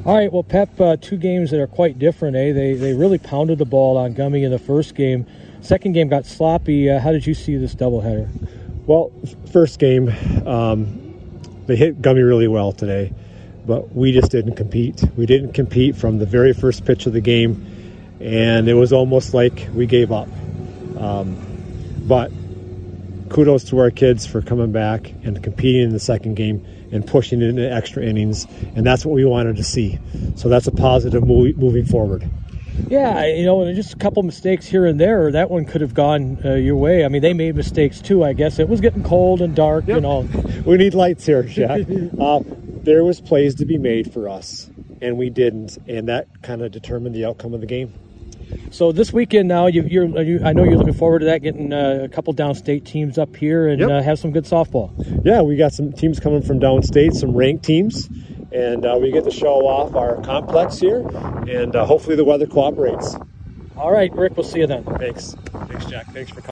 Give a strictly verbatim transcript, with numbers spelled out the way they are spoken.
All right, well, Pep, uh, two games that are quite different, eh? They they really pounded the ball on Gummy in the first game. Second game got sloppy. Uh, how did you see this doubleheader? Well, first game, um, they hit Gummy really well today, but we just didn't compete. We didn't compete from the very first pitch of the game, and it was almost like we gave up. Um, but kudos to our kids for coming back and competing in the second game and pushing it into extra innings, and that's what we wanted to see. So that's a positive move, moving forward. Yeah, you know, just a couple mistakes here and there. That one could have gone uh, your way. I mean, they made mistakes too, I guess. It was getting cold and dark, yep. you know. We need lights here, Jack. uh, there was plays to be made for us, and we didn't, and that kind of determined the outcome of the game. So this weekend now, you, you're, you, I know you're looking forward to that, getting uh, a couple downstate teams up here and yep. uh, have some good softball. Yeah, we got some teams coming from downstate, some ranked teams, and uh, we get to show off our complex here, and uh, hopefully the weather cooperates. All right, Rick, we'll see you then. Thanks. Thanks, Jack. Thanks for coming.